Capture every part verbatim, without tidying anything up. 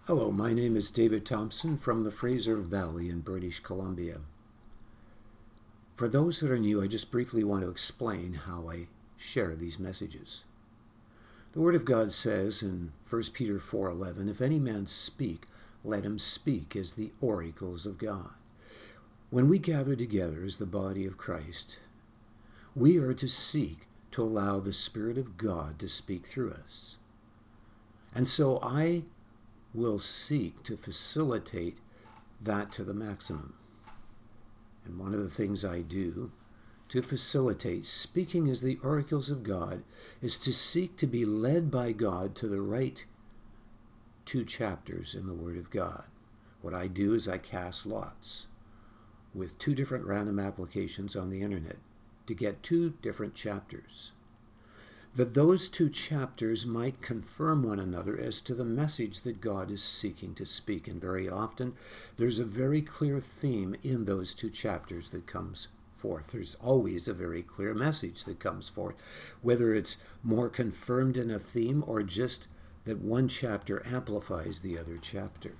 Hello, my name is David Thompson from the Fraser Valley in British Columbia. For those that are new, I just briefly want to explain how I share these messages. The Word of God says in First Peter four eleven, "If any man speak, let him speak as the oracles of God." When we gather together as the body of Christ, we are to seek to allow the Spirit of God to speak through us. And so I will seek to facilitate that to the maximum. And one of the things I do to facilitate speaking as the oracles of God is to seek to be led by God to the right two chapters in the Word of God. What I do is I cast lots with two different random applications on the internet to get two different chapters, that those two chapters might confirm one another as to the message that God is seeking to speak. And very often, there's a very clear theme in those two chapters that comes forth. There's always a very clear message that comes forth, whether it's more confirmed in a theme or just that one chapter amplifies the other chapter.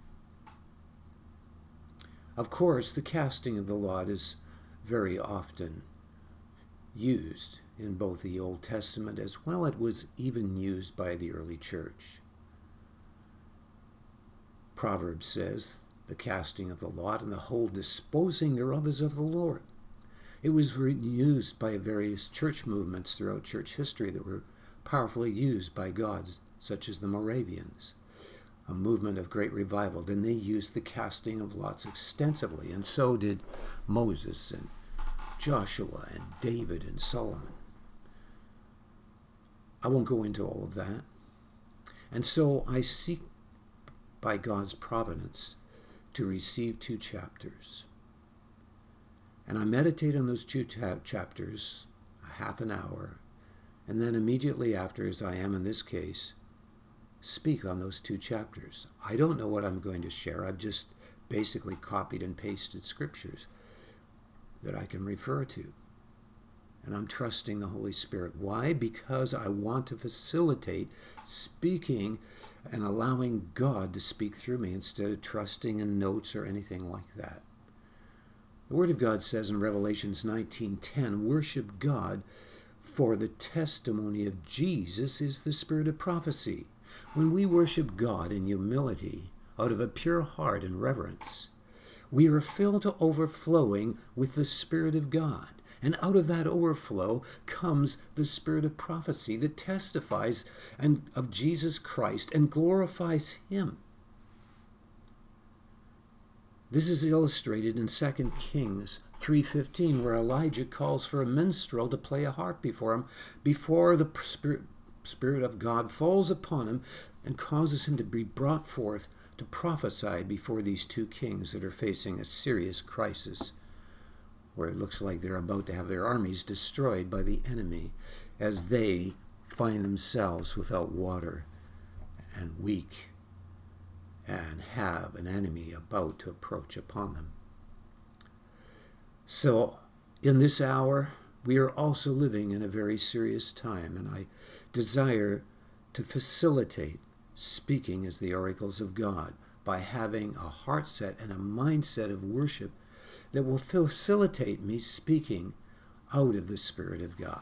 Of course, the casting of the lot is very often used in both the Old Testament as well. It was even used by the early church. Proverbs says, "The casting of the lot and the whole disposing thereof is of the Lord." It was used by various church movements throughout church history that were powerfully used by God, such as the Moravians, a movement of great revival. Then they used the casting of lots extensively, and so did Moses and Joshua and David and Solomon. I won't go into all of that. And so I seek by God's providence to receive two chapters. And I meditate on those two chapters a half an hour, and then immediately after, as I am in this case, speak on those two chapters. I don't know what I'm going to share. I've just basically copied and pasted scriptures that I can refer to. And I'm trusting the Holy Spirit. Why? Because I want to facilitate speaking and allowing God to speak through me instead of trusting in notes or anything like that. The Word of God says in Revelations nineteen ten, "Worship God, for the testimony of Jesus is the spirit of prophecy." When we worship God in humility, out of a pure heart and reverence, we are filled to overflowing with the Spirit of God. And out of that overflow comes the spirit of prophecy that testifies and of Jesus Christ and glorifies Him. This is illustrated in Second Kings three fifteen, where Elijah calls for a minstrel to play a harp before him, before the Spirit, Spirit of God falls upon him and causes him to be brought forth to prophesy before these two kings that are facing a serious crisis, where it looks like they're about to have their armies destroyed by the enemy as they find themselves without water and weak and have an enemy about to approach upon them. So in this hour, we are also living in a very serious time, and I desire to facilitate speaking as the oracles of God by having a heart set and a mindset of worship that will facilitate me speaking out of the Spirit of God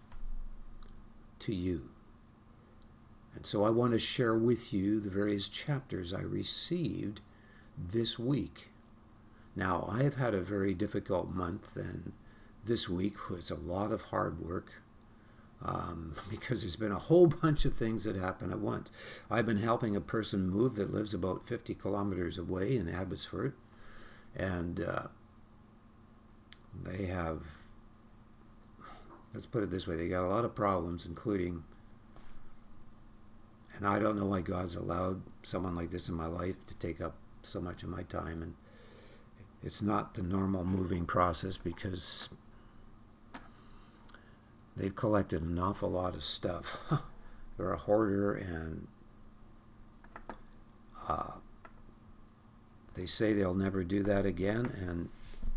to you. And so I want to share with you the various chapters I received this week. Now, I have had a very difficult month, and this week was a lot of hard work um, because there's been a whole bunch of things that happen at once. I've been helping a person move that lives about fifty kilometers away in Abbotsford, and uh, they have, let's put it this way, they got a lot of problems, including, and I don't know why God's allowed someone like this in my life to take up so much of my time, and it's not the normal moving process because they've collected an awful lot of stuff. They're a hoarder, and uh, they say they'll never do that again, and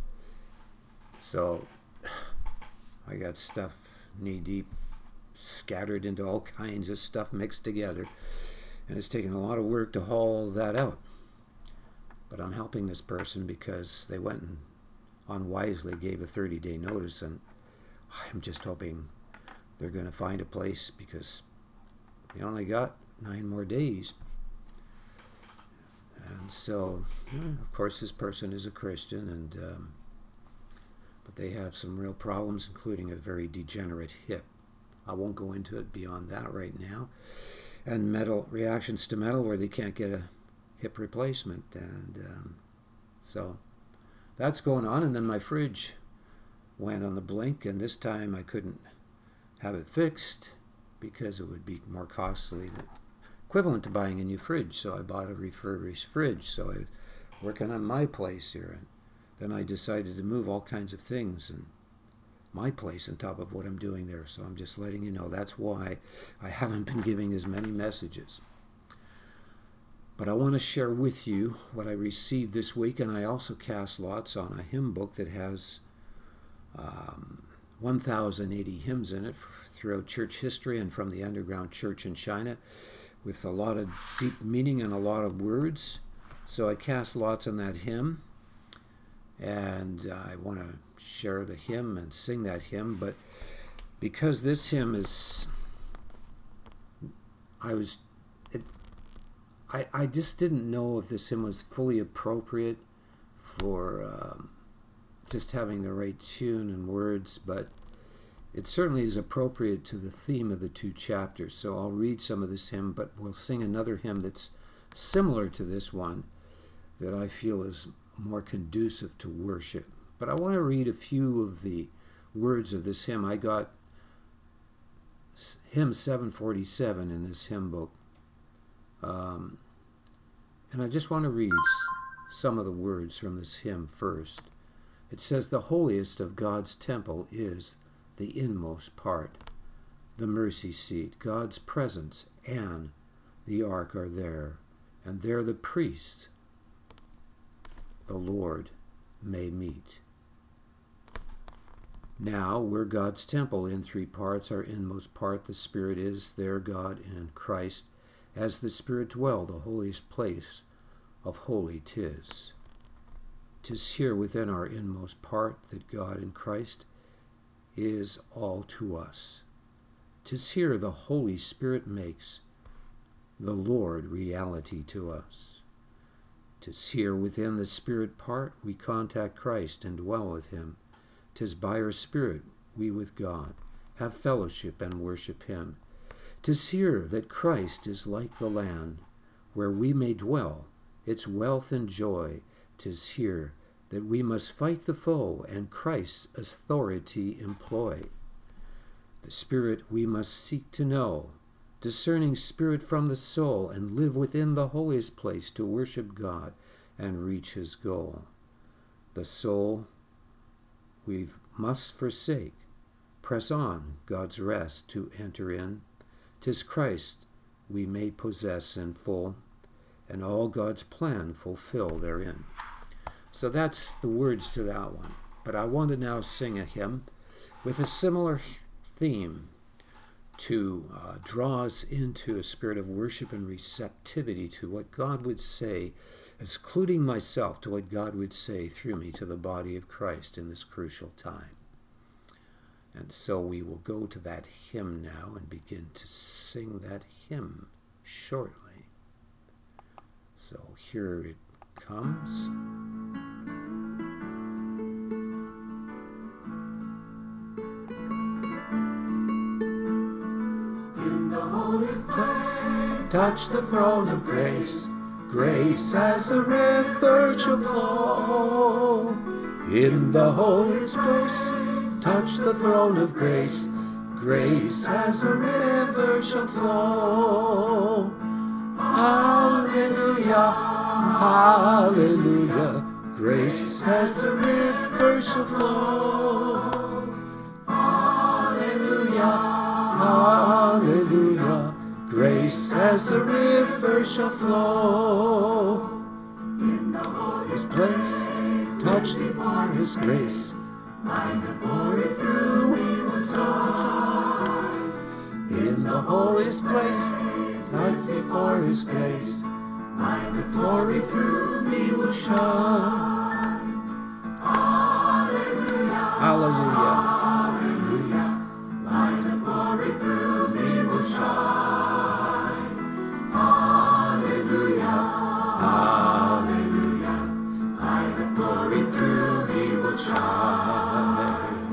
so I got stuff knee-deep, scattered into all kinds of stuff mixed together. And it's taken a lot of work to haul that out. But I'm helping this person because they went and unwisely gave a thirty-day notice, and I'm just hoping they're going to find a place because they only got nine more days. And so, of course, this person is a Christian, and um, but they have some real problems, including a very degenerate hip. I won't go into it beyond that right now. And metal reactions to metal where they can't get a hip replacement. And um, so that's going on. And then my fridge went on the blink, and this time I couldn't have it fixed because it would be more costly than equivalent to buying a new fridge. So I bought a refurbished fridge. So I was working on my place here, and then I decided to move all kinds of things and my place on top of what I'm doing there. So I'm just letting you know that's why I haven't been giving as many messages. But I want to share with you what I received this week, and I also cast lots on a hymn book that has um, one thousand eighty hymns in it throughout church history and from the underground church in China, with a lot of deep meaning and a lot of words. So I cast lots on that hymn, and uh, I want to share the hymn and sing that hymn. But because this hymn is, I was, it, I, I just didn't know if this hymn was fully appropriate for um, just having the right tune and words, but it certainly is appropriate to the theme of the two chapters. So I'll read some of this hymn, but we'll sing another hymn that's similar to this one that I feel is more conducive to worship. But I want to read a few of the words of this hymn. I got hymn seven forty-seven in this hymn book. Um, and I just want to read some of the words from this hymn first. It says, "The holiest of God's temple is the inmost part, the mercy seat. God's presence and the ark are there, and there the priests, the Lord, may meet. Now we're God's temple in three parts. Our inmost part, the Spirit, is there, God and Christ. As the Spirit dwell, the holiest place of holy 'tis. 'Tis here within our inmost part that God and Christ is all to us. 'Tis here the Holy Spirit makes the Lord reality to us. 'Tis here within the Spirit part we contact Christ and dwell with him. 'Tis by our Spirit we with God have fellowship and worship him. 'Tis here that Christ is like the land where we may dwell, its wealth and joy. 'Tis here that we must fight the foe and Christ's authority employ. The Spirit we must seek to know, discerning spirit from the soul, and live within the holiest place to worship God and reach his goal. The soul we must forsake, press on God's rest to enter in. 'Tis Christ we may possess in full, and all God's plan fulfill therein." So that's the words to that one. But I want to now sing a hymn with a similar theme to uh, draw us into a spirit of worship and receptivity to what God would say, excluding myself, to what God would say through me to the body of Christ in this crucial time. And so we will go to that hymn now and begin to sing that hymn shortly. So here it comes. Touch the throne of grace. Grace as a river shall flow. In the holiest place, touch the throne of grace. Grace as a river shall flow. Hallelujah, hallelujah. Grace as a river shall flow. Hallelujah, hallelujah. Grace as a river shall flow. In the holiest place, touched by his grace, like the glory through we will shine. In the holiest place, Light before his grace. Light of glory through me will shine. Hallelujah. Hallelujah. Hallelujah. Light of glory through me will shine. Hallelujah. Hallelujah. Light of glory through me will shine.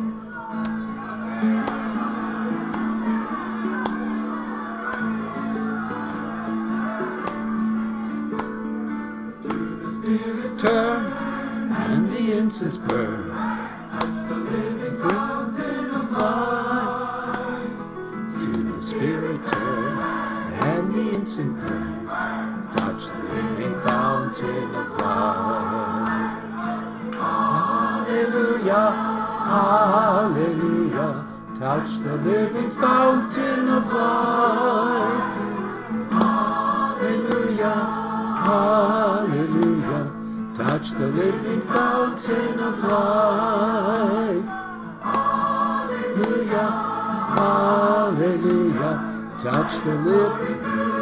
Turn and the incense burn. Touch the living fountain of life. To the Spirit turn and the incense burn. Touch the living fountain of life. Hallelujah, hallelujah. Touch the living fountain of life. Hallelujah, hallelujah. Touch the living fountain of life. Hallelujah, hallelujah. Touch the living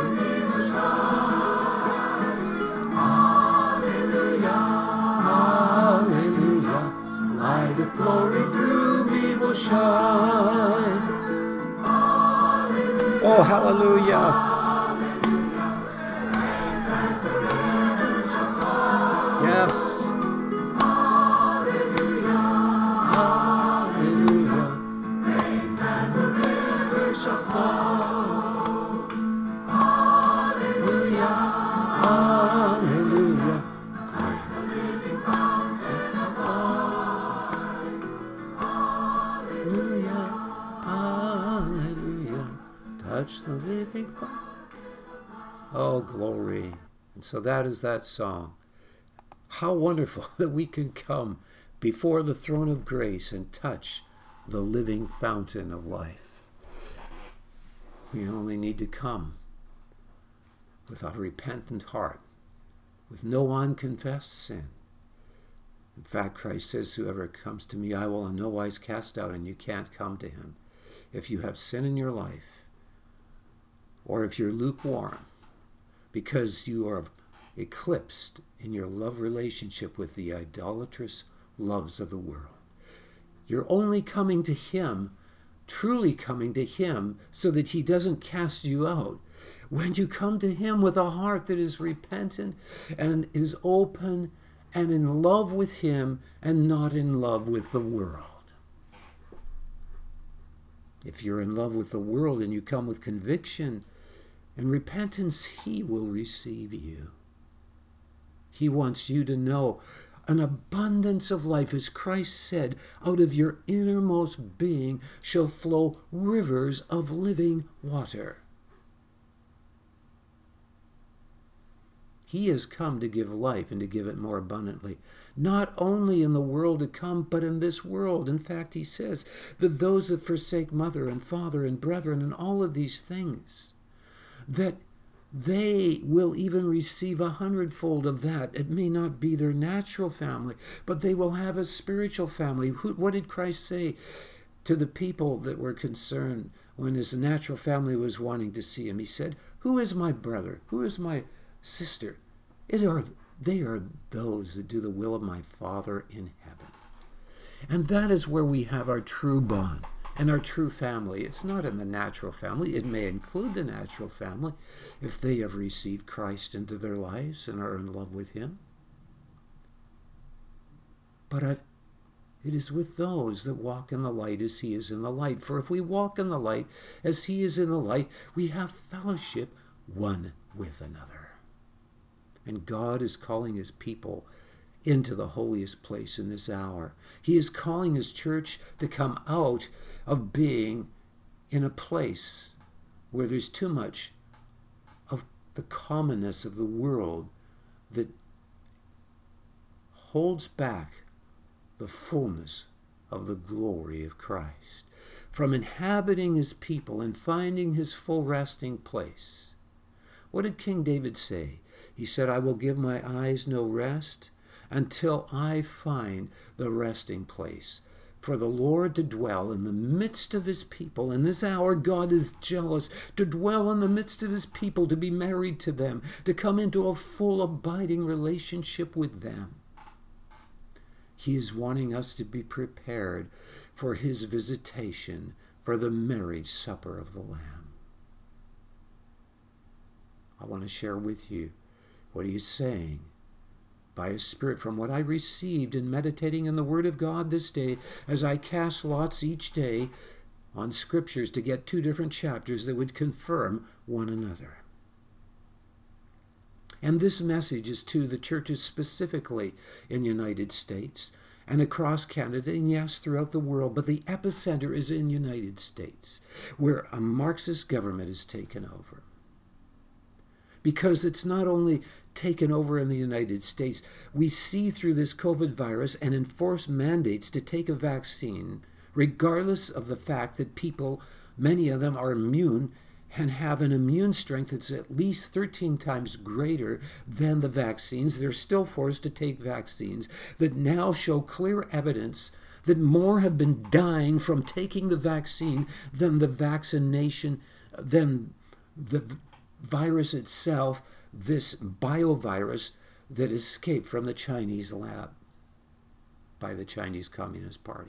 Hallelujah, hallelujah. Light of glory through me will shine. Oh, hallelujah. Yes. Hallelujah. Hallelujah. Praise as the river shall flow. Hallelujah. Hallelujah. Christ the living fountain of life. Hallelujah. Hallelujah. Touch the living fountain. Oh, glory. And so that is that song. How wonderful that we can come before the throne of grace and touch the living fountain of life. We only need to come with a repentant heart, with no unconfessed sin. In fact, Christ says, whoever comes to me, I will in no wise cast out, and you can't come to him. If you have sin in your life, or if you're lukewarm, because you are eclipsed in your love relationship with the idolatrous loves of the world. You're only coming to him, truly coming to him, so that he doesn't cast you out. When you come to him with a heart that is repentant and is open and in love with him and not in love with the world. If you're in love with the world and you come with conviction and repentance, he will receive you. He wants you to know an abundance of life. As Christ said, out of your innermost being shall flow rivers of living water. He has come to give life and to give it more abundantly, not only in the world to come, but in this world. In fact, he says that those that forsake mother and father and brethren and all of these things, that they will even receive a hundredfold of that. It may not be their natural family, but they will have a spiritual family. Who, what did Christ say to the people that were concerned when his natural family was wanting to see him? He said, who is my brother? Who is my sister? It are, they are those that do the will of my Father in heaven. And that is where we have our true bond. And our true family. It's not in the natural family. It may include the natural family if they have received Christ into their lives and are in love with him. But I, it is with those that walk in the light as he is in the light. For if we walk in the light as he is in the light, we have fellowship one with another. And God is calling his people into the holiest place in this hour. He is calling his church to come out of being in a place where there's too much of the commonness of the world that holds back the fullness of the glory of Christ. From inhabiting his people and finding his full resting place. What did King David say? He said, I will give my eyes no rest until I find the resting place for the Lord to dwell in the midst of his people. In this hour, God is jealous to dwell in the midst of his people, to be married to them, to come into a full, abiding relationship with them. He is wanting us to be prepared for his visitation, for the marriage supper of the Lamb. I want to share with you what he is saying by his Spirit from what I received in meditating in the Word of God this day, as I cast lots each day on scriptures to get two different chapters that would confirm one another. And this message is to the churches specifically in the United States and across Canada, and yes, throughout the world. But the epicenter is in the United States, where a Marxist government has taken over. Because it's not only taken over in the United States, we see through this COVID virus and enforced mandates to take a vaccine, regardless of the fact that people, many of them are immune and have an immune strength that's at least thirteen times greater than the vaccines. They're still forced to take vaccines that now show clear evidence that more have been dying from taking the vaccine than the vaccination, than the virus itself, this biovirus that escaped from the Chinese lab by the Chinese Communist Party.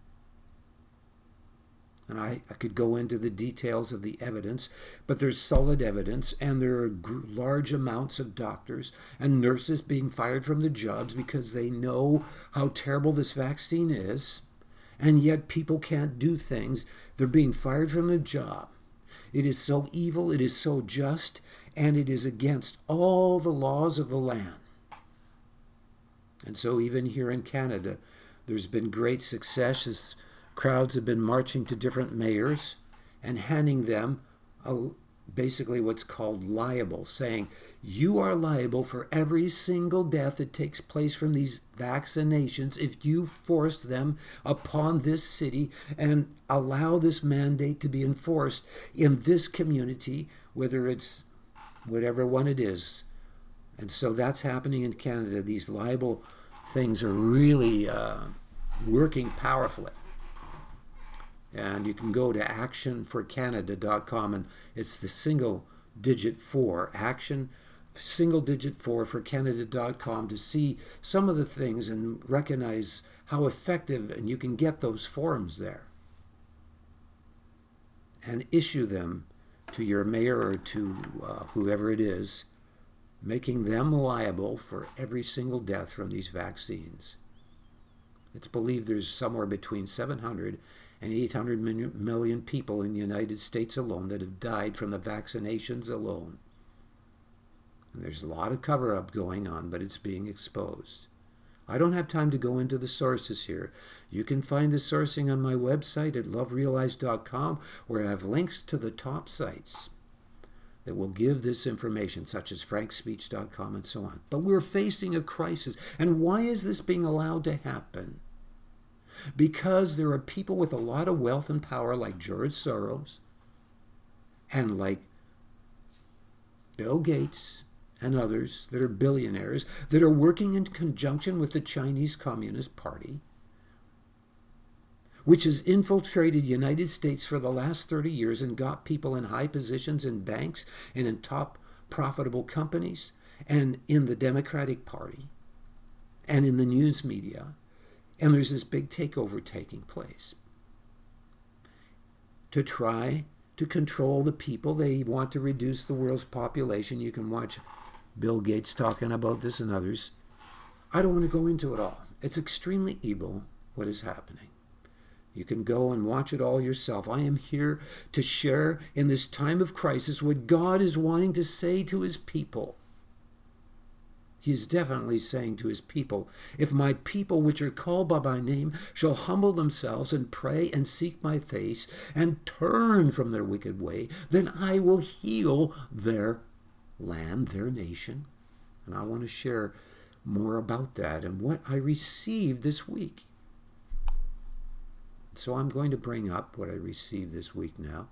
And I, I could go into the details of the evidence, but there's solid evidence, and there are gr- large amounts of doctors and nurses being fired from their jobs because they know how terrible this vaccine is, and yet people can't do things. They're being fired from their job. It is so evil, it is so just, and it is against all the laws of the land. And so even here in Canada, there's been great success as crowds have been marching to different mayors and handing them a, basically what's called liable, saying, you are liable for every single death that takes place from these vaccinations if you force them upon this city and allow this mandate to be enforced in this community, whether it's whatever one it is. And so that's happening in Canada. These libel things are really uh, working powerfully. And you can go to action for canada dot com, and it's the single digit four, action single digit four for canada dot com, to see some of the things and recognize how effective, and you can get those forms there and issue them to your mayor or to uh, whoever it is, making them liable for every single death from these vaccines. It's believed there's somewhere between seven hundred and eight hundred million people in the United States alone that have died from the vaccinations alone. And there's a lot of cover-up going on, but it's being exposed. I don't have time to go into the sources here. You can find the sourcing on my website at love realized dot com, where I have links to the top sites that will give this information, such as frank speech dot com and so on. But we're facing a crisis. And why is this being allowed to happen? Because there are people with a lot of wealth and power like George Soros and like Bill Gates and others that are billionaires that are working in conjunction with the Chinese Communist Party, which has infiltrated the United States for the last thirty years and got people in high positions in banks and in top profitable companies and in the Democratic Party and in the news media. And there's this big takeover taking place to try to control the people. They want to reduce the world's population. You can watch Bill Gates talking about this and others. I don't want to go into it all. It's extremely evil what is happening. You can go and watch it all yourself. I am here to share in this time of crisis what God is wanting to say to his people. He is definitely saying to his people, if my people which are called by my name shall humble themselves and pray and seek my face and turn from their wicked way, then I will heal their land, their nation. And I want to share more about that and what I received this week. So I'm going to bring up what I received this week now.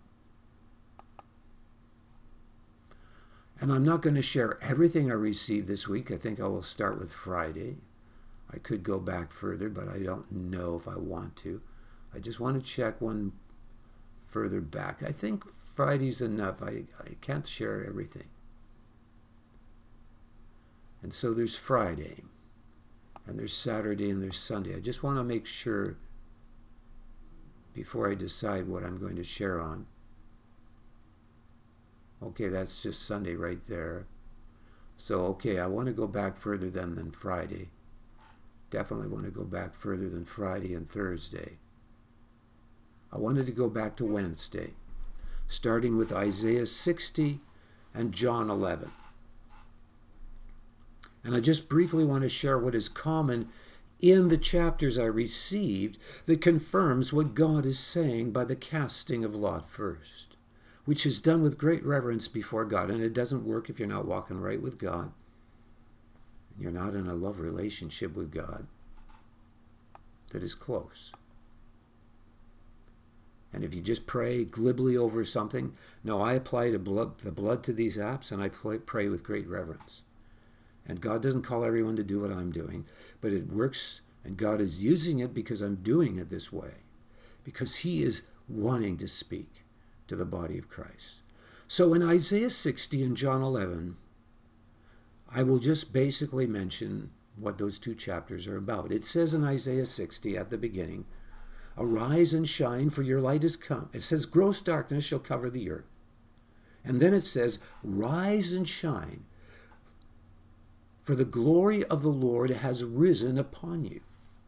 And I'm not going to share everything I received this week. I think I will start with Friday. I could go back further, but I don't know if I want to. I just want to check one further back. I think Friday's enough. I, I can't share everything. And so there's Friday, and there's Saturday, and there's Sunday. I just want to make sure before I decide what I'm going to share on. Okay, that's just Sunday right there. So, okay, I want to go back further than, than Friday. Definitely want to go back further than Friday and Thursday. I wanted to go back to Wednesday, starting with Isaiah sixty and John eleven. And I just briefly want to share what is common in the chapters I received that confirms what God is saying by the casting of Lot first, which is done with great reverence before God. And it doesn't work if you're not walking right with God. You're not in a love relationship with God that is close. And if you just pray glibly over something, no, I apply the blood, the blood to these apps, and I pray with great reverence. And God doesn't call everyone to do what I'm doing, but it works, and God is using it because I'm doing it this way, because he is wanting to speak to the body of Christ. So in Isaiah sixty and John eleven, I will just basically mention what those two chapters are about. It says in Isaiah sixty at the beginning, "Arise and shine, for your light is come." It says, "Gross darkness shall cover the earth." And then it says, "Rise and shine, for the glory of the Lord has risen upon you."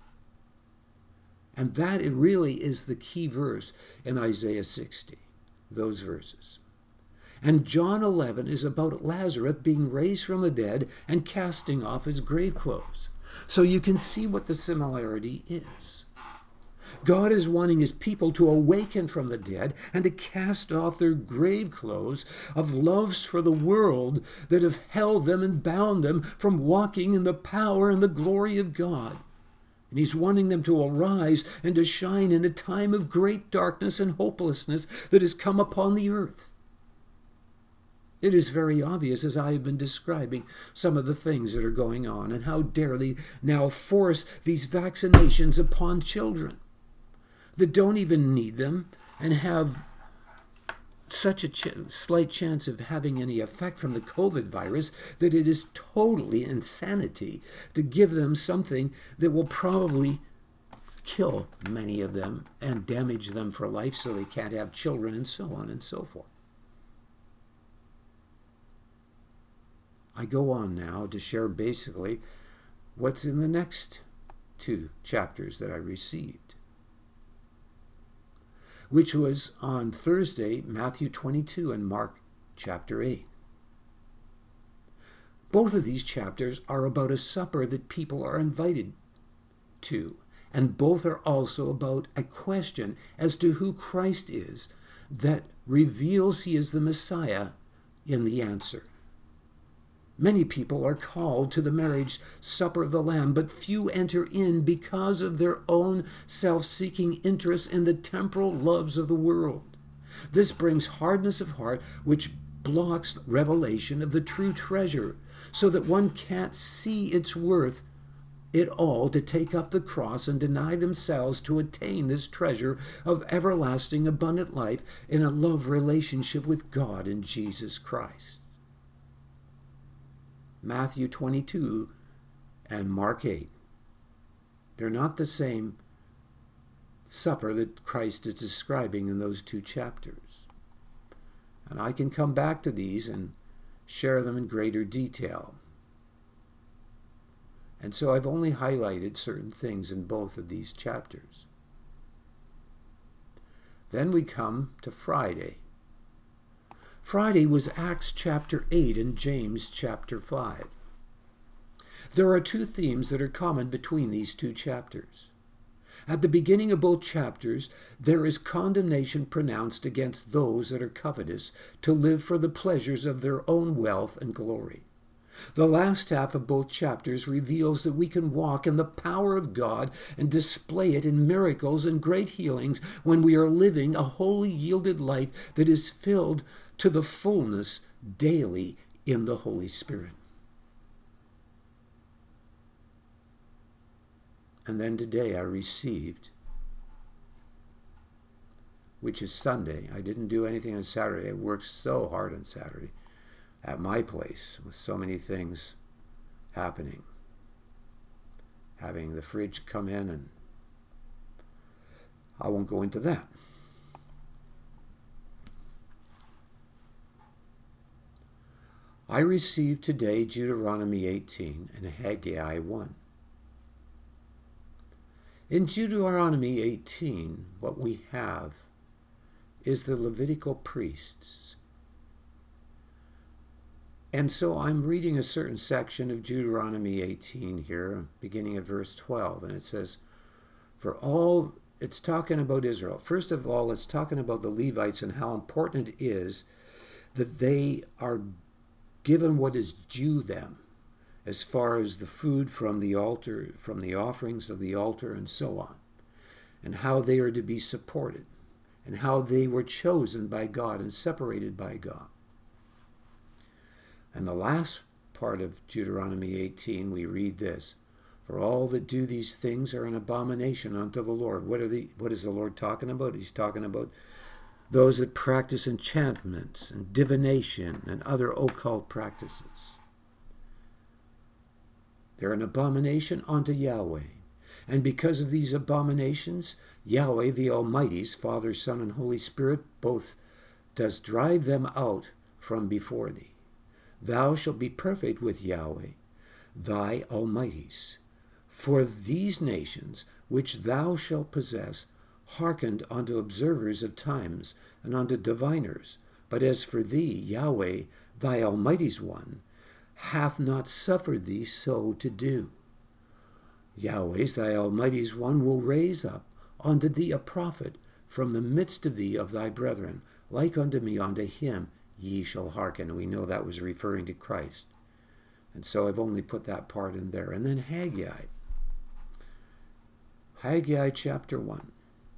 And that it really is the key verse in Isaiah sixty, those verses. And John eleven is about Lazarus being raised from the dead and casting off his grave clothes. So you can see what the similarity is. God is wanting his people to awaken from the dead and to cast off their grave clothes of loves for the world that have held them and bound them from walking in the power and the glory of God. And he's wanting them to arise and to shine in a time of great darkness and hopelessness that has come upon the earth. It is very obvious, as I have been describing some of the things that are going on, and how dare they now force these vaccinations upon children that don't even need them and have such a ch- slight chance of having any effect from the COVID virus that it is totally insanity to give them something that will probably kill many of them and damage them for life so they can't have children and so on and so forth. I go on now to share basically what's in the next two chapters that I received, which was on Thursday, Matthew twenty-two and Mark chapter eight. Both of these chapters are about a supper that people are invited to, and both are also about a question as to who Christ is that reveals he is the Messiah in the answer. Many people are called to the marriage supper of the Lamb, but few enter in because of their own self-seeking interests in the temporal loves of the world. This brings hardness of heart, which blocks revelation of the true treasure, so that one can't see its worth it all to take up the cross and deny themselves to attain this treasure of everlasting abundant life in a love relationship with God in Jesus Christ. Matthew twenty-two and Mark eight. They're not the same supper that Christ is describing in those two chapters. And I can come back to these and share them in greater detail. And so I've only highlighted certain things in both of these chapters. Then we come to Friday. Friday was Acts chapter eight and James chapter five. There are two themes that are common between these two chapters. At the beginning of both chapters, there is condemnation pronounced against those that are covetous to live for the pleasures of their own wealth and glory. The last half of both chapters reveals that we can walk in the power of God and display it in miracles and great healings when we are living a wholly yielded life that is filled to the fullness daily in the Holy Spirit. And then today I received which is Sunday. I didn't do anything on Saturday. I worked so hard on Saturday at my place with so many things happening. Having the fridge come in, and I won't go into that. I received today Deuteronomy eighteen and Haggai one. In Deuteronomy eighteen, what we have is the Levitical priests. And so I'm reading a certain section of Deuteronomy eighteen here, beginning at verse twelve, and it says, for all, it's talking about Israel. First of all, it's talking about the Levites and how important it is that they are given what is due them, as far as the food from the altar, from the offerings of the altar, and so on, and how they are to be supported, and how they were chosen by God and separated by God. And the last part of Deuteronomy eighteen, we read this, for all that do these things are an abomination unto the Lord. What are the, what is the Lord talking about? He's talking about those that practice enchantments and divination and other occult practices. They're an abomination unto Yahweh. And because of these abominations, Yahweh, the Almighty's Father, Son, and Holy Spirit, both does drive them out from before thee. Thou shalt be perfect with Yahweh, thy Almighty's. For these nations which thou shalt possess hearkened unto observers of times and unto diviners. But as for thee, Yahweh, thy Almighty's one, hath not suffered thee so to do. Yahweh's, thy Almighty's one, will raise up unto thee a prophet from the midst of thee of thy brethren, like unto me, unto him ye shall hearken. We know that was referring to Christ. And so I've only put that part in there. And then Haggai. Haggai chapter one.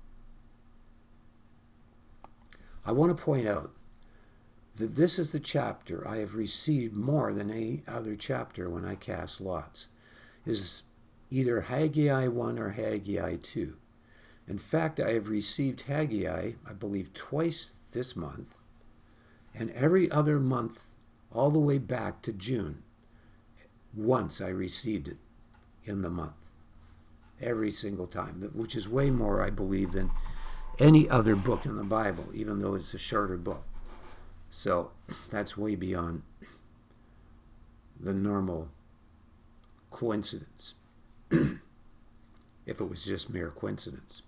I want to point out that this is the chapter I have received more than any other chapter when I cast lots. Is either Haggai one or Haggai two. In fact, I have received Haggai, I believe, twice this month, and every other month all the way back to June. Once I received it in the month. Every single time, which is way more, I believe, than any other book in the Bible, even though it's a shorter book. So that's way beyond the normal coincidence, if it was just mere coincidence.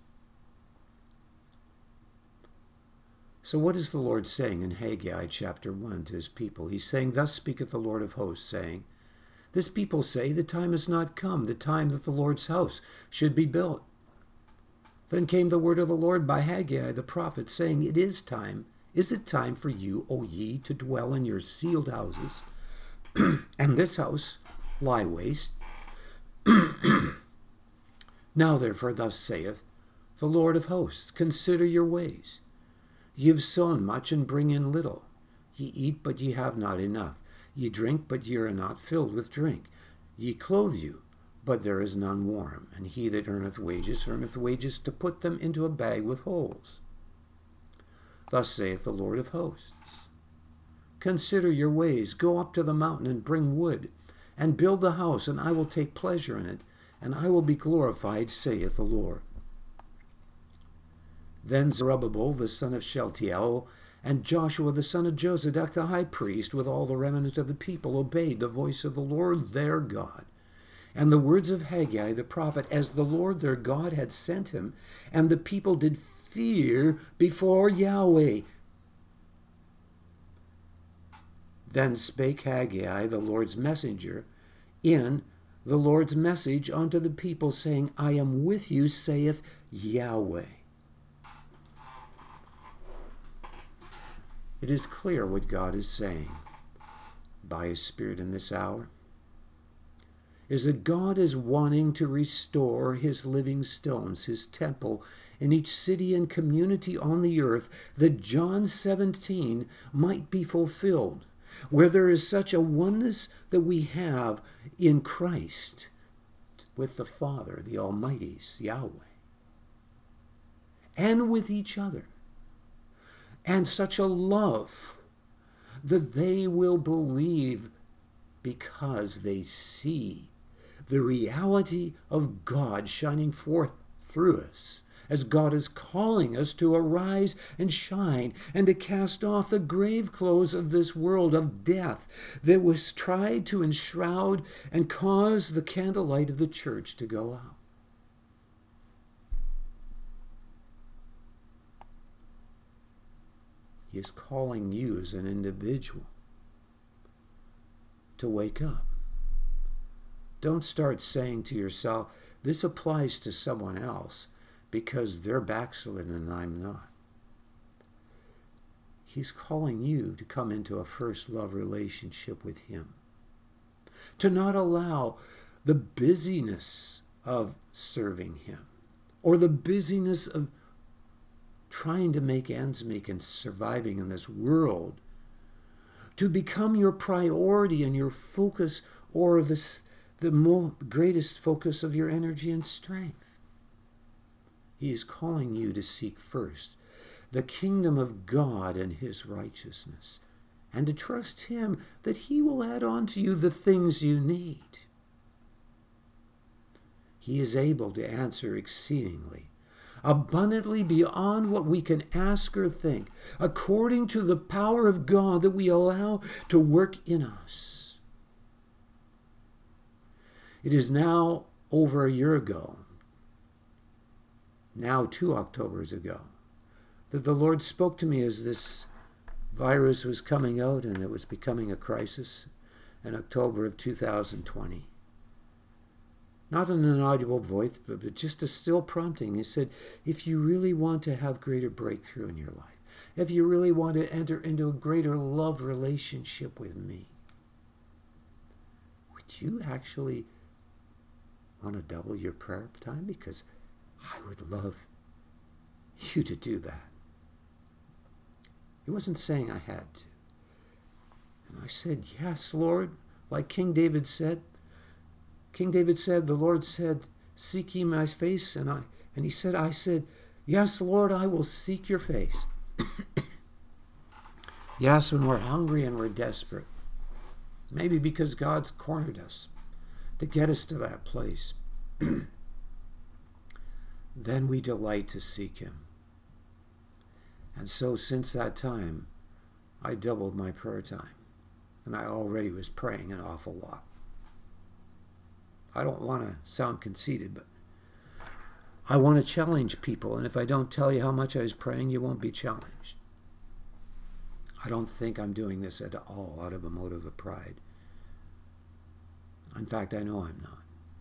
So what is the Lord saying in Haggai chapter one to his people? He's saying, thus speaketh the Lord of hosts, saying, this people say, the time is not come, the time that the Lord's house should be built. Then came the word of the Lord by Haggai the prophet, saying, it is time, is it time for you, O ye, to dwell in your sealed houses, and this house lie waste? Now therefore thus saith the Lord of hosts, consider your ways. Ye have sown much and bring in little. Ye eat, but ye have not enough. Ye drink, but ye are not filled with drink. Ye clothe you, but there is none warm. And he that earneth wages, earneth wages to put them into a bag with holes. Thus saith the Lord of hosts, consider your ways, go up to the mountain and bring wood, and build the house, and I will take pleasure in it, and I will be glorified, saith the Lord. Then Zerubbabel the son of Shealtiel, and Joshua the son of Josadak the high priest, with all the remnant of the people, obeyed the voice of the Lord their God, and the words of Haggai the prophet, as the Lord their God had sent him, and the people did fear before Yahweh. Then spake Haggai the Lord's messenger in the Lord's message unto the people, saying, I am with you, saith Yahweh. It is clear what God is saying by his Spirit in this hour, is that God is wanting to restore his living stones, his temple, in each city and community on the earth, that John seventeen might be fulfilled, where there is such a oneness that we have in Christ with the Father, the Almighty's Yahweh, and with each other. and such a love that they will believe because they see the reality of God shining forth through us, as God is calling us to arise and shine and to cast off the grave clothes of this world of death that was tried to enshroud and cause the candlelight of the church to go out. He is calling you as an individual to wake up. Don't start saying to yourself, this applies to someone else because they're backslidden and I'm not. He's calling you to come into a first love relationship with him. To not allow the busyness of serving him or the busyness of trying to make ends meet and surviving in this world to become your priority and your focus, or this, the more, greatest focus of your energy and strength. He is calling you to seek first the kingdom of God and his righteousness, and to trust him that he will add on to you the things you need. He is able to answer exceedingly, abundantly beyond what we can ask or think, according to the power of God that we allow to work in us. It is now over a year ago, now two Octobers ago, that the Lord spoke to me as this virus was coming out and it was becoming a crisis in October of two thousand twenty. Not in an audible voice, but just a still prompting. He said, if you really want to have greater breakthrough in your life, if you really want to enter into a greater love relationship with me, would you actually want to double your prayer time? Because I would love you to do that. He wasn't saying I had to. And I said, yes, Lord, like King David said. King David said, the Lord said, seek ye my face. And I, and he said, I said, yes, Lord, I will seek your face. Yes, when we're hungry and we're desperate. Maybe because God's cornered us to get us to that place. Then we delight to seek him. And so since that time, I doubled my prayer time. And I already was praying an awful lot. I don't want to sound conceited, but I want to challenge people. And if I don't tell you how much I was praying, you won't be challenged. I don't think I'm doing this at all out of a motive of pride. In fact, I know I'm not.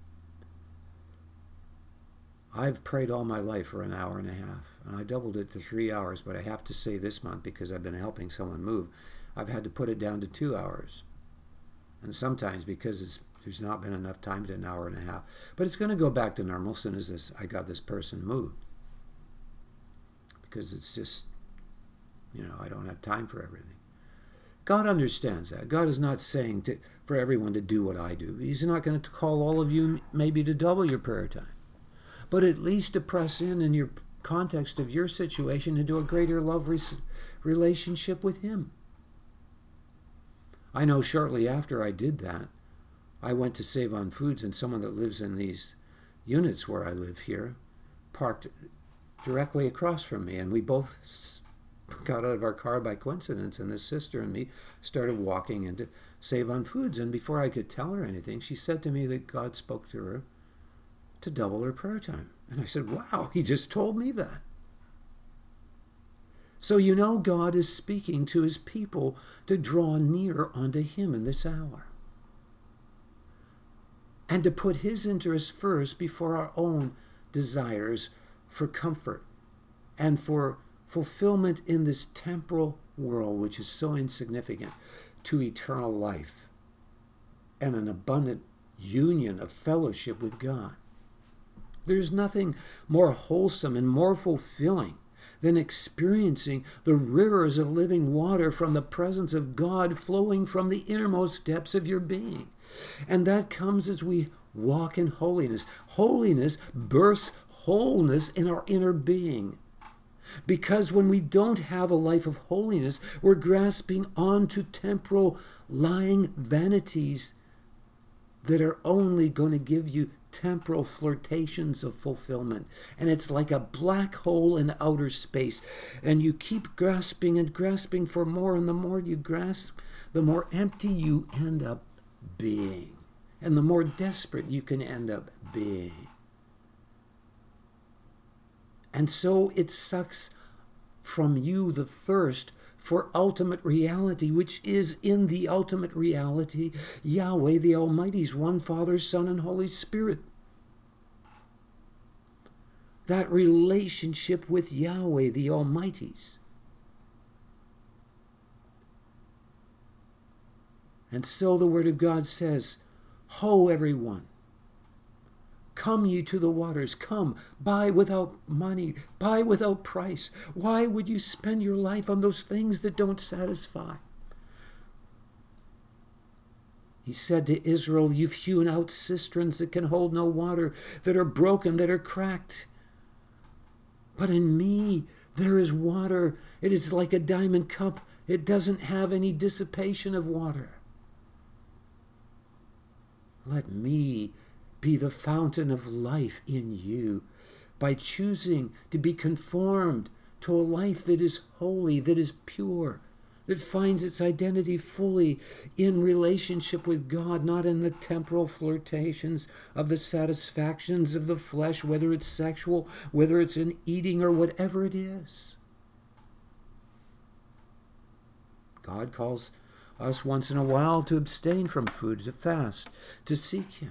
I've prayed all my life for an hour and a half, and I doubled it to three hours, but I have to say this month, because I've been helping someone move, I've had to put it down to two hours. And sometimes because it's there's not been enough time to an hour and a half. But it's going to go back to normal as soon as this, I got this person moved. Because it's just, you know, I don't have time for everything. God understands that. God is not saying to, for everyone to do what I do. He's not going to call all of you maybe to double your prayer time. But at least to press in in your context of your situation into a greater love re- relationship with him. I know shortly after I did that, I went to Save on Foods, and someone that lives in these units where I live here parked directly across from me, and we both got out of our car by coincidence, and this sister and me started walking into Save on Foods, and before I could tell her anything, she said to me that God spoke to her to double her prayer time. And I said, wow, he just told me that. So you know God is speaking to his people to draw near unto him in this hour. And to put his interests first before our own desires for comfort and for fulfillment in this temporal world, which is so insignificant to eternal life and an abundant union of fellowship with God. There's nothing more wholesome and more fulfilling than experiencing the rivers of living water from the presence of God flowing from the innermost depths of your being. And that comes as we walk in holiness. Holiness births wholeness in our inner being. Because when we don't have a life of holiness, we're grasping onto temporal lying vanities that are only going to give you temporal flirtations of fulfillment. And it's like a black hole in outer space. And you keep grasping and grasping for more, and the more you grasp, the more empty you end up being. And the more desperate you can end up being. And so it sucks from you the thirst for ultimate reality, which is in the ultimate reality, Yahweh the Almighty's one Father, Son, and Holy Spirit. That relationship with Yahweh the Almighty's. And so the Word of God says, Ho, everyone. Come ye to the waters, come, buy without money, buy without price. Why would you spend your life on those things that don't satisfy? He said to Israel, you've hewn out cisterns that can hold no water, that are broken, that are cracked. But in me there is water. It is like a diamond cup. It doesn't have any dissipation of water. Let me be the fountain of life in you by choosing to be conformed to a life that is holy, that is pure, that finds its identity fully in relationship with God, not in the temporal flirtations of the satisfactions of the flesh, whether it's sexual, whether it's in eating or whatever it is. God calls us once in a while to abstain from food, to fast, to seek Him.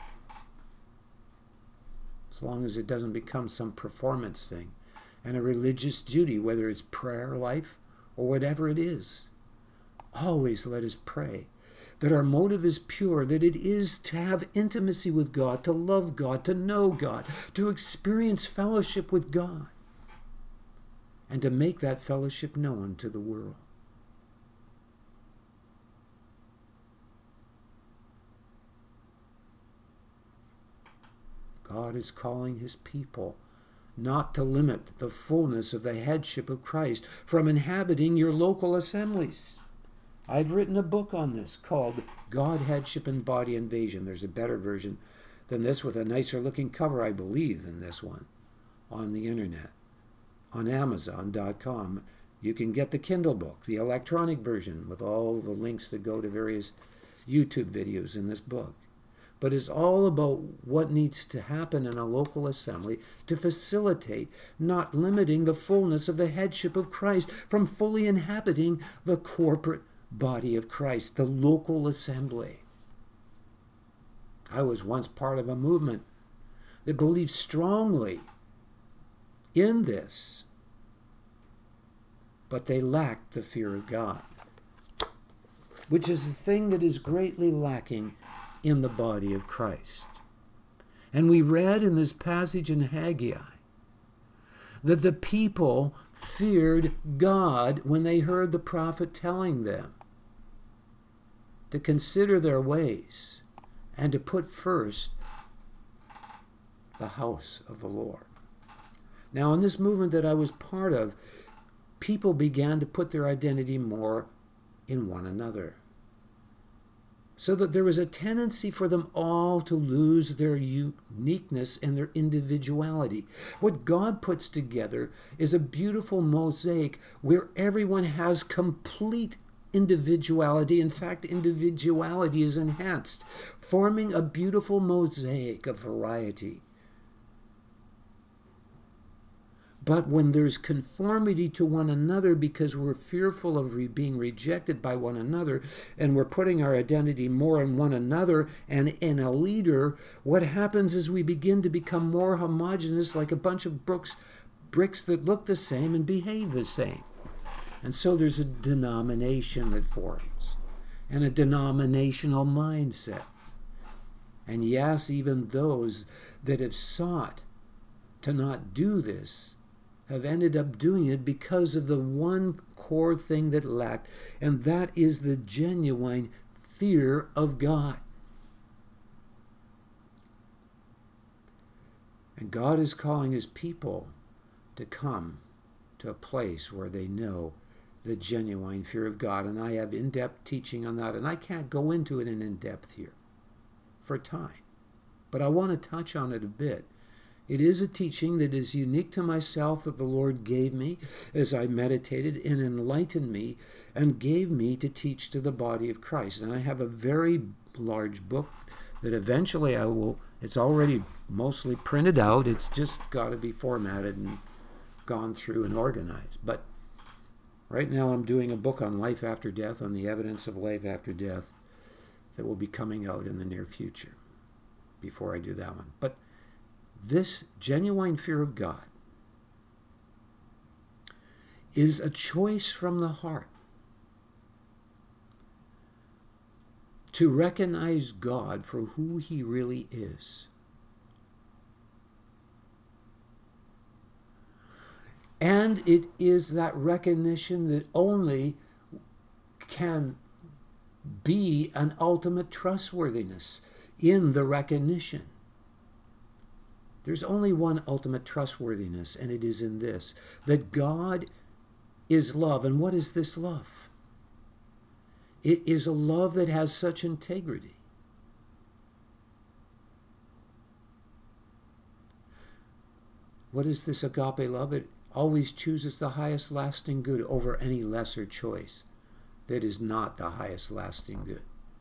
As long as it doesn't become some performance thing and a religious duty, whether it's prayer life or whatever it is. Always let us pray that our motive is pure, that it is to have intimacy with God, to love God, to know God, to experience fellowship with God, and to make that fellowship known to the world. God is calling His people not to limit the fullness of the headship of Christ from inhabiting your local assemblies. I've written a book on this called God, Headship, and Body Invasion. There's a better version than this with a nicer looking cover, I believe, than this one on the internet. On Amazon dot com, you can get the Kindle book, the electronic version with all the links that go to various YouTube videos in this book. But it's all about what needs to happen in a local assembly to facilitate not limiting the fullness of the headship of Christ from fully inhabiting the corporate body of Christ, the local assembly. I was once part of a movement that believed strongly in this, but they lacked the fear of God, which is the thing that is greatly lacking in the body of Christ. And we read in this passage in Haggai that the people feared God when they heard the prophet telling them to consider their ways and to put first the house of the Lord. Now, in this movement that I was part of, people began to put their identity more in one another, so that there was a tendency for them all to lose their uniqueness and their individuality. What God puts together is a beautiful mosaic where everyone has complete individuality. In fact, individuality is enhanced, forming a beautiful mosaic of variety. But when there's conformity to one another because we're fearful of re- being rejected by one another, and we're putting our identity more in one another and in a leader, what happens is we begin to become more homogeneous, like a bunch of bricks, bricks that look the same and behave the same. And so there's a denomination that forms, and a denominational mindset. And yes, even those that have sought to not do this have ended up doing it because of the one core thing that lacked, and that is the genuine fear of God. And God is calling His people to come to a place where they know the genuine fear of God. And I have in-depth teaching on that, and I can't go into it in in-depth here for time. But I want to touch on it a bit. It is a teaching that is unique to myself, that the Lord gave me as I meditated and enlightened me and gave me to teach to the body of Christ. And I have a very large book that eventually I will, it's already mostly printed out. It's just got to be formatted and gone through and organized. But right now I'm doing a book on life after death, on the evidence of life after death, that will be coming out in the near future before I do that one. But this genuine fear of God is a choice from the heart to recognize God for who he really is. And it is that recognition that only can be an ultimate trustworthiness in the recognition. There's only one ultimate trustworthiness, and it is in this, that God is love. And what is this love? It is a love that has such integrity. What is this agape love? It always chooses the highest lasting good over any lesser choice that is not the highest lasting good.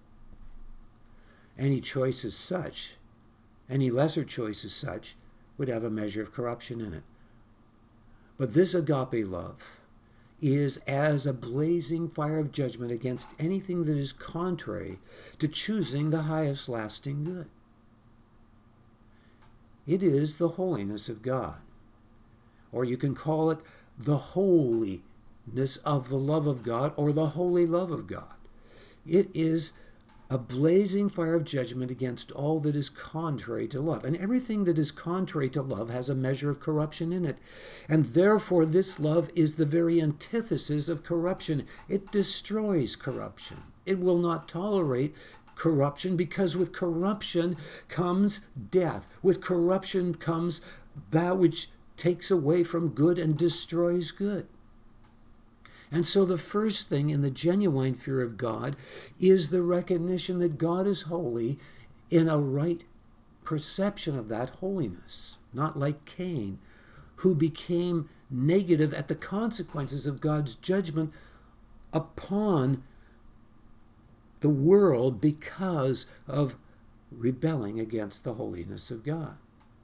Any choice as such, any lesser choice as such, would have a measure of corruption in it. But this agape love is as a blazing fire of judgment against anything that is contrary to choosing the highest lasting good. It is the holiness of God. Or you can call it the holiness of the love of God, or the holy love of God. It is a blazing fire of judgment against all that is contrary to love. And everything that is contrary to love has a measure of corruption in it. And therefore, this love is the very antithesis of corruption. It destroys corruption. It will not tolerate corruption, because with corruption comes death. With corruption comes that which takes away from good and destroys good. And so the first thing in the genuine fear of God is the recognition that God is holy in a right perception of that holiness. Not like Cain, who became negative at the consequences of God's judgment upon the world because of rebelling against the holiness of God.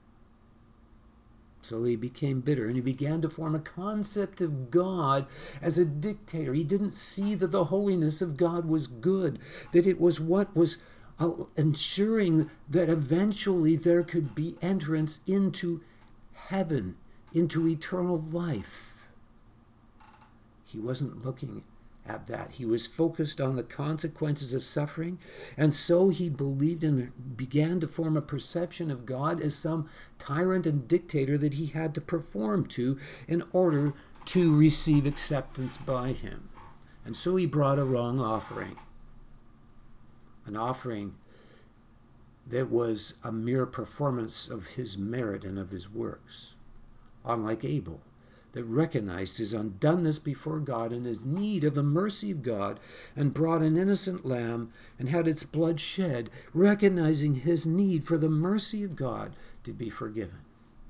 So he became bitter, and he began to form a concept of God as a dictator. He didn't see that the holiness of God was good, that it was what was uh, ensuring that eventually there could be entrance into heaven, into eternal life. He wasn't looking at that. He was focused on the consequences of suffering, and so he believed and began to form a perception of God as some tyrant and dictator that he had to perform to in order to receive acceptance by him. And so he brought a wrong offering, an offering that was a mere performance of his merit and of his works, unlike Abel, that recognized his undoneness before God and his need of the mercy of God, and brought an innocent lamb and had its blood shed, recognizing his need for the mercy of God to be forgiven.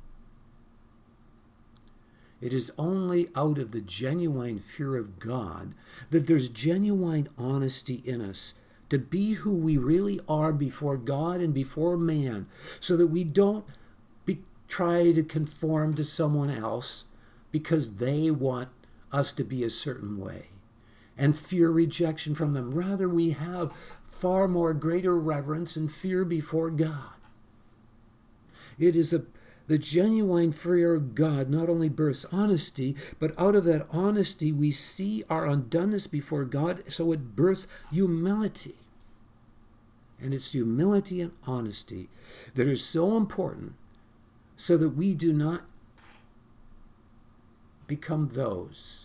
It is only out of the genuine fear of God that there's genuine honesty in us to be who we really are before God and before man, so that we don't be, try to conform to someone else because they want us to be a certain way and fear rejection from them. Rather, we have far more greater reverence and fear before God. It is a the genuine fear of God not only births honesty, but out of that honesty we see our undoneness before God, so it births humility. And it's humility and honesty that are so important, so that we do not become those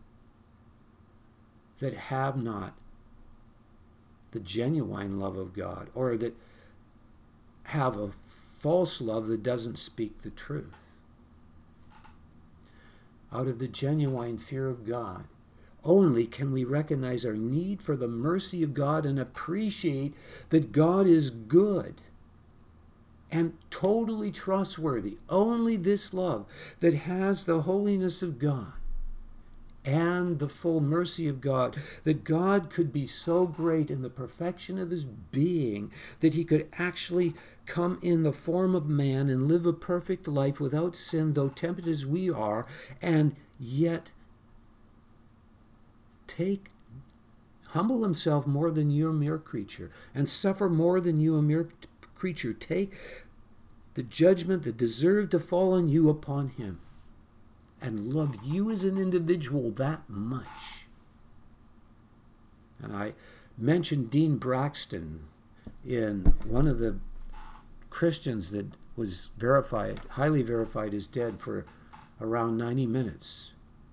that have not the genuine love of God, or that have a false love that doesn't speak the truth. out of the genuine fear of God. Only can we recognize our need for the mercy of God and appreciate that God is good and totally trustworthy. Only this love that has the holiness of God and the full mercy of God, that God could be so great in the perfection of his being that he could actually come in the form of man and live a perfect life without sin, though tempted as we are, and yet take, humble himself more than you, a mere creature, and suffer more than you, a mere creature. Take the judgment that deserved to fall on you upon him, and loved you as an individual that much. And I mentioned Dean Braxton in one of the Christians that was verified, highly verified as dead for around ninety minutes,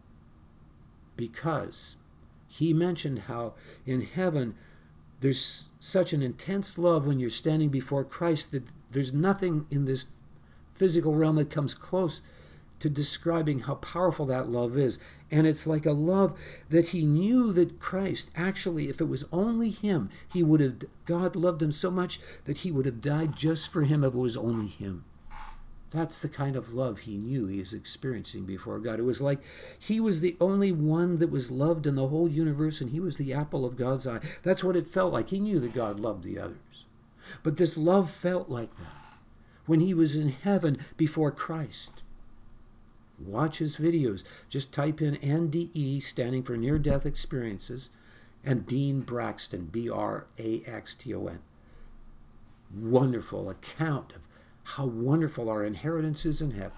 because he mentioned how in heaven there's such an intense love when you're standing before Christ that there's nothing in this physical realm that comes close to describing how powerful that love is. And it's like a love that he knew that Christ, actually, if it was only him, he would have, God loved him so much that he would have died just for him if it was only him. That's the kind of love he knew he was experiencing before God. It was like he was the only one that was loved in the whole universe, and he was the apple of God's eye. That's what it felt like. He knew that God loved the others. But this love felt like that when he was in heaven before Christ. Watch his videos. Just type in N D E, standing for near-death experiences, and Dean Braxton, B R A X T O N. Wonderful account of how wonderful our inheritance is in heaven.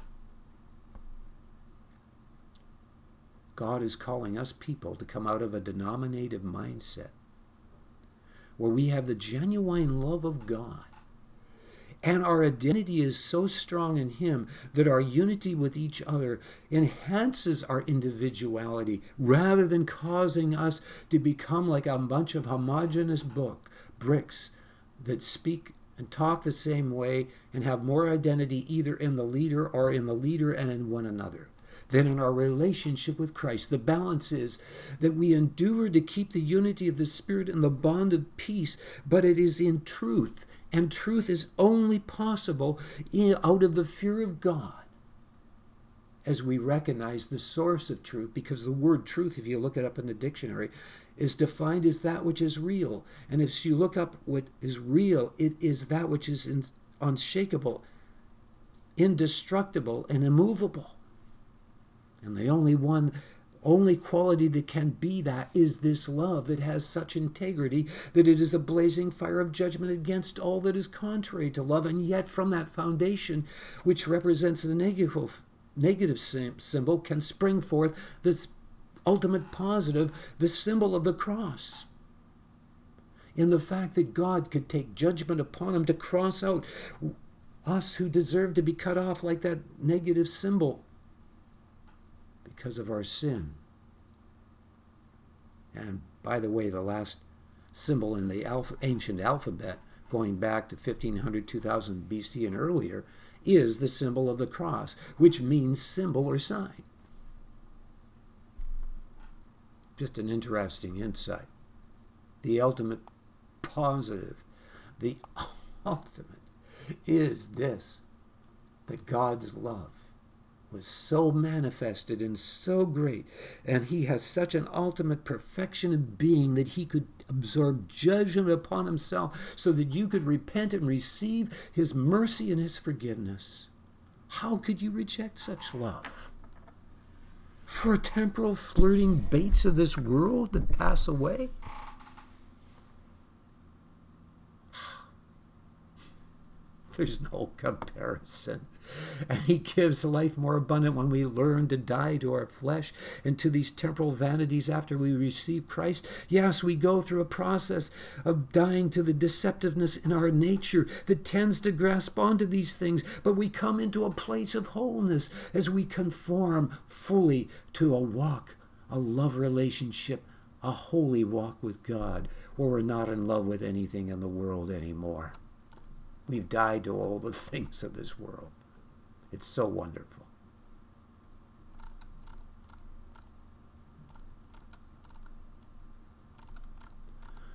God is calling us people to come out of a denominative mindset where we have the genuine love of God, and our identity is so strong in him that our unity with each other enhances our individuality rather than causing us to become like a bunch of homogeneous book bricks that speak and talk the same way and have more identity either in the leader or in the leader and in one another than in our relationship with Christ. The balance is that we endure to keep the unity of the Spirit and the bond of peace, but it is in truth, and truth is only possible in, out of the fear of God, as we recognize the source of truth, because the word truth, if you look it up in the dictionary, is defined as that which is real. And if you look up what is real, it is that which is in, unshakable, indestructible, and immovable. And the only one, only quality that can be that is this love that has such integrity that it is a blazing fire of judgment against all that is contrary to love. And yet from that foundation, which represents the negative, negative symbol, can spring forth this ultimate positive, the symbol of the cross. In the fact that God could take judgment upon him to cross out us who deserve to be cut off like that negative symbol because of our sin. And by the way, the last symbol in the alpha, ancient alphabet, going back to fifteen hundred, two thousand B C and earlier, is the symbol of the cross, which means symbol or sign. Just an interesting insight. The ultimate positive, the ultimate is this, that God's love was so manifested and so great, and he has such an ultimate perfection of being that he could absorb judgment upon himself so that you could repent and receive his mercy and his forgiveness. How could you reject such love? For temporal flirting baits of this world that pass away? There's no comparison. And he gives life more abundant when we learn to die to our flesh and to these temporal vanities after we receive Christ. Yes, we go through a process of dying to the deceptiveness in our nature that tends to grasp onto these things, but we come into a place of wholeness as we conform fully to a walk, a love relationship, a holy walk with God, where we're not in love with anything in the world anymore. We've died to all the things of this world. It's so wonderful.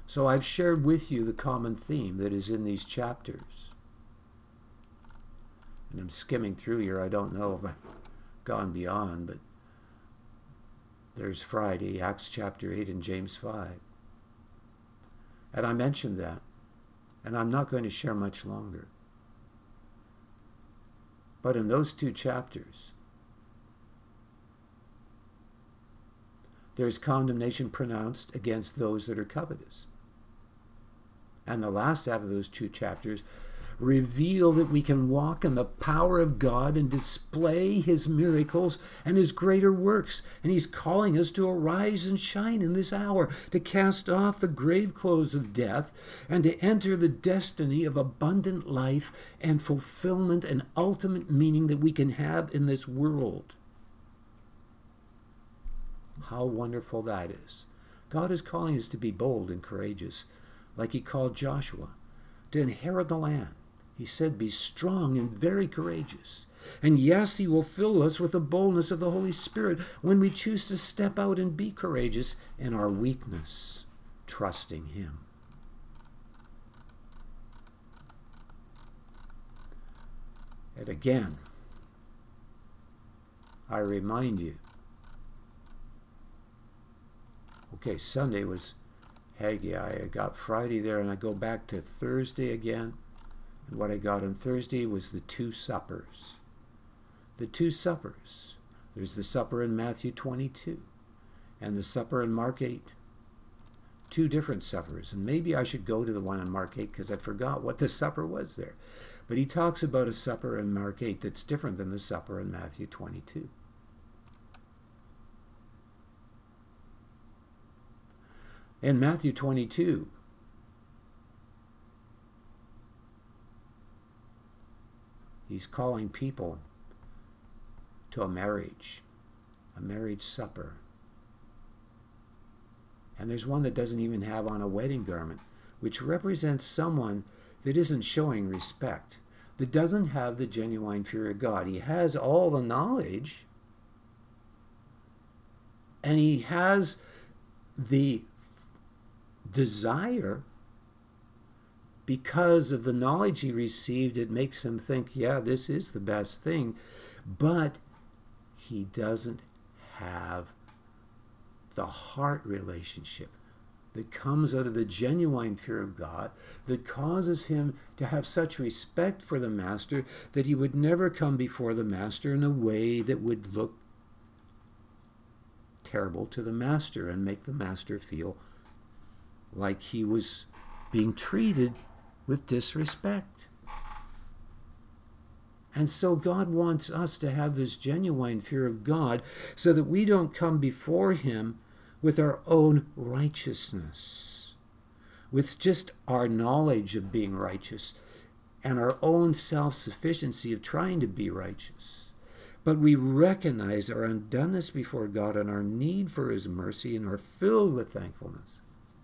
So I've shared with you the common theme that is in these chapters. And I'm skimming through here. I don't know if I've gone beyond, but there's Friday, Acts chapter eight, and James five. And I mentioned that. And I'm not going to share much longer. But in those two chapters, there's condemnation pronounced against those that are covetous. And the last half of those two chapters reveal that we can walk in the power of God and display his miracles and his greater works. And he's calling us to arise and shine in this hour, to cast off the grave clothes of death and to enter the destiny of abundant life and fulfillment and ultimate meaning that we can have in this world. How wonderful that is. God is calling us to be bold and courageous, like he called Joshua, to inherit the land. He said, be strong and very courageous. And yes, he will fill us with the boldness of the Holy Spirit when we choose to step out and be courageous in our weakness, trusting him. And again, I remind you, okay, Sunday was Haggai. I got Friday there, and I go back to Thursday again. And what I got on Thursday was the two suppers. The two suppers. There's the supper in Matthew twenty-two and the supper in Mark eight. Two different suppers. And maybe I should go to the one in Mark eight because I forgot what the supper was there. But he talks about a supper in Mark eight that's different than the supper in Matthew twenty-two. In Matthew twenty-two, he's calling people to a marriage, a marriage supper. And there's one that doesn't even have on a wedding garment, which represents someone that isn't showing respect, that doesn't have the genuine fear of God. He has all the knowledge, and he has the desire. Because of the knowledge he received, it makes him think, yeah, this is the best thing. But he doesn't have the heart relationship that comes out of the genuine fear of God, that causes him to have such respect for the master that he would never come before the master in a way that would look terrible to the master and make the master feel like he was being treated with disrespect. And so God wants us to have this genuine fear of God so that we don't come before him with our own righteousness, with just our knowledge of being righteous and our own self-sufficiency of trying to be righteous. But we recognize our undoneness before God and our need for his mercy and are filled with thankfulness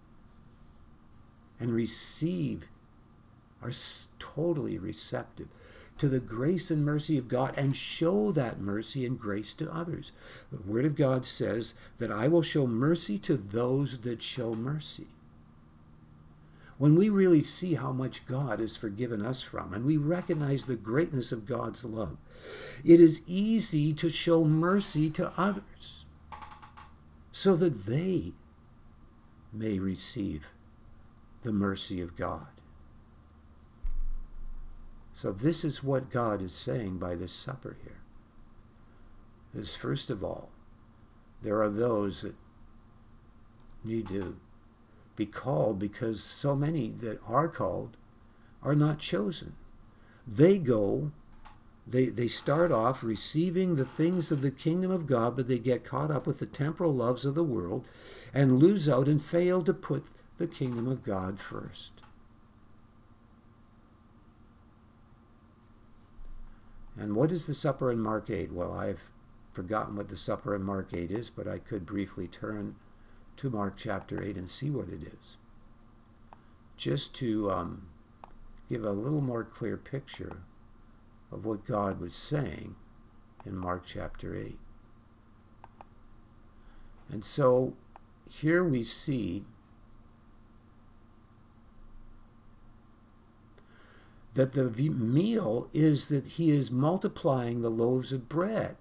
and receive, are totally receptive to the grace and mercy of God and show that mercy and grace to others. The Word of God says that I will show mercy to those that show mercy. When we really see how much God has forgiven us from, and we recognize the greatness of God's love, it is easy to show mercy to others so that they may receive the mercy of God. So this is what God is saying by this supper here. Is first of all, there are those that need to be called because so many that are called are not chosen. They go, they, they start off receiving the things of the kingdom of God, but they get caught up with the temporal loves of the world and lose out and fail to put the kingdom of God first. And what is the supper in Mark eight? Well, I've forgotten what the supper in Mark eight is, but I could briefly turn to Mark chapter eight and see what it is. Just to um, give a little more clear picture of what God was saying in Mark chapter eight. And so here we see that the meal is that he is multiplying the loaves of bread.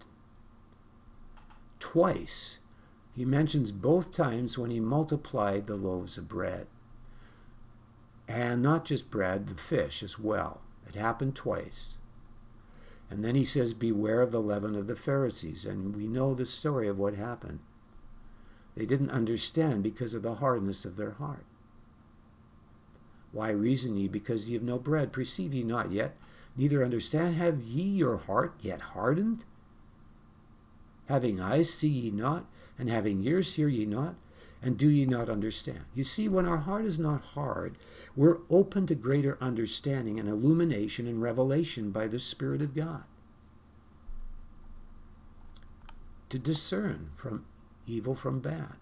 Twice. He mentions both times when he multiplied the loaves of bread. And not just bread, the fish as well. It happened twice. And then he says, beware of the leaven of the Pharisees. And we know the story of what happened. They didn't understand because of the hardness of their heart. Why reason ye? Because ye have no bread. Perceive ye not yet, neither understand. Have ye your heart yet hardened? Having eyes see ye not, and having ears hear ye not, and do ye not understand? You see, when our heart is not hard, we're open to greater understanding and illumination and revelation by the Spirit of God. To discern from evil from bad.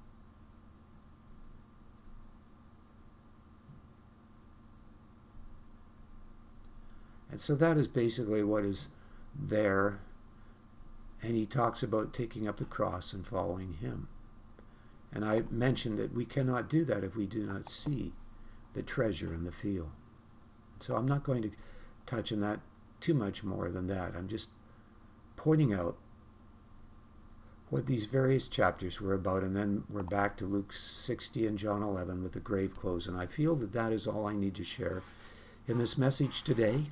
And so that is basically what is there. And he talks about taking up the cross and following him. And I mentioned that we cannot do that if we do not see the treasure in the field. So I'm not going to touch on that too much more than that. I'm just pointing out what these various chapters were about, and then we're back to Luke sixty and John eleven with the grave clothes. And I feel that that is all I need to share in this message today.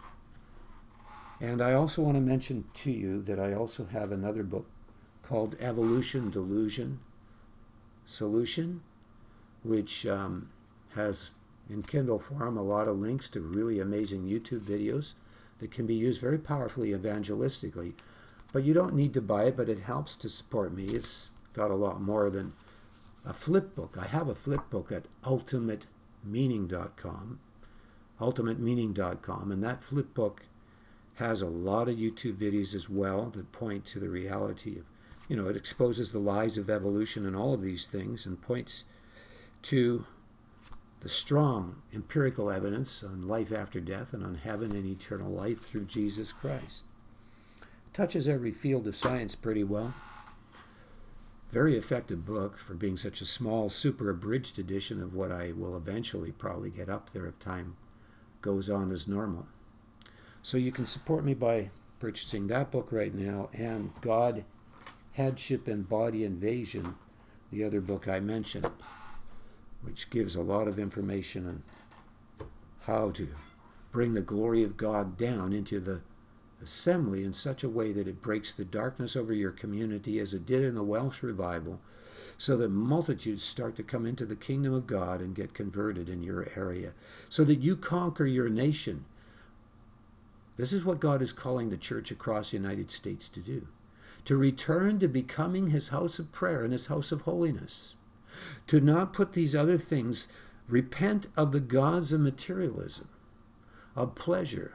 And I also want to mention to you that I also have another book called Evolution, Delusion, Solution, which um, has in Kindle form a lot of links to really amazing YouTube videos that can be used very powerfully evangelistically. But you don't need to buy it, but it helps to support me. It's got a lot more than a flip book. I have a flip book at ultimate meaning dot com, ultimate meaning dot com, and that flip book has a lot of YouTube videos as well that point to the reality of, you know, it exposes the lies of evolution and all of these things and points to the strong empirical evidence on life after death and on heaven and eternal life through Jesus Christ. It touches every field of science pretty well. Very effective book for being such a small, super abridged edition of what I will eventually probably get up there if time goes on as normal. So you can support me by purchasing that book right now and God, Headship and Body Invasion, the other book I mentioned, which gives a lot of information on how to bring the glory of God down into the assembly in such a way that it breaks the darkness over your community as it did in the Welsh revival, so that multitudes start to come into the kingdom of God and get converted in your area, so that you conquer your nation. This is what God is calling the church across the United States to do. To return to becoming his house of prayer and his house of holiness. To not put these other things, repent of the gods of materialism, of pleasure,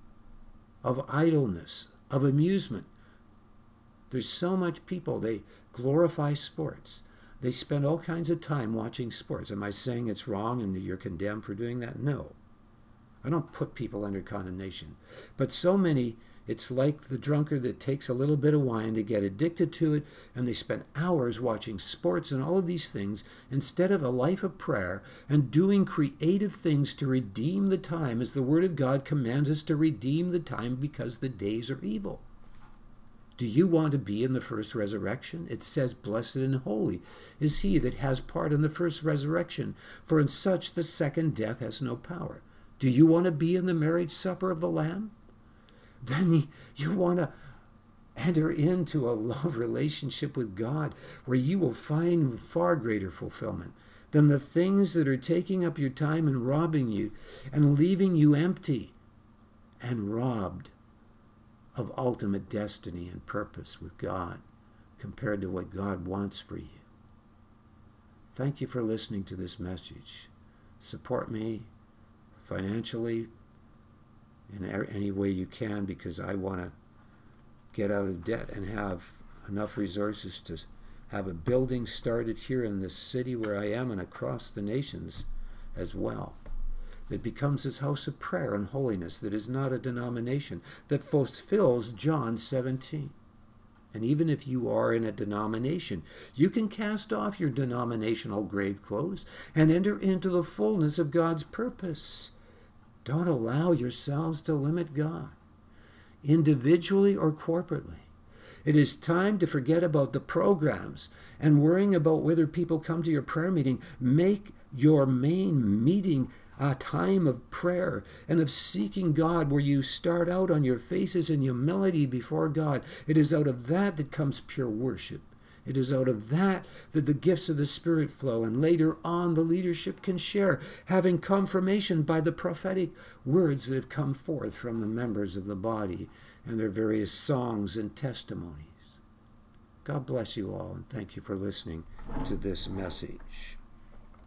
of idleness, of amusement. There's so much people, they glorify sports. They spend all kinds of time watching sports. Am I saying it's wrong and that you're condemned for doing that? No. I don't put people under condemnation. But so many, it's like the drunkard that takes a little bit of wine, they get addicted to it, and they spend hours watching sports and all of these things instead of a life of prayer and doing creative things to redeem the time, as the Word of God commands us to redeem the time because the days are evil. Do you want to be in the first resurrection? It says, blessed and holy is he that has part in the first resurrection, for in such the second death has no power. Do you want to be in the marriage supper of the Lamb? Then you want to enter into a love relationship with God where you will find far greater fulfillment than the things that are taking up your time and robbing you and leaving you empty and robbed of ultimate destiny and purpose with God compared to what God wants for you. Thank you for listening to this message. Support me financially in any way you can, because I want to get out of debt and have enough resources to have a building started here in this city where I am and across the nations as well, that becomes his house of prayer and holiness, that is not a denomination, that fulfills John seventeen. And even if you are in a denomination, you can cast off your denominational grave clothes and enter into the fullness of God's purpose. Don't allow yourselves to limit God, individually or corporately. It is time to forget about the programs and worrying about whether people come to your prayer meeting. Make your main meeting a time of prayer and of seeking God, where you start out on your faces in humility before God. It is out of that that comes pure worship. It is out of that that the gifts of the Spirit flow, and later on the leadership can share, having confirmation by the prophetic words that have come forth from the members of the body and their various songs and testimonies. God bless you all, and thank you for listening to this message.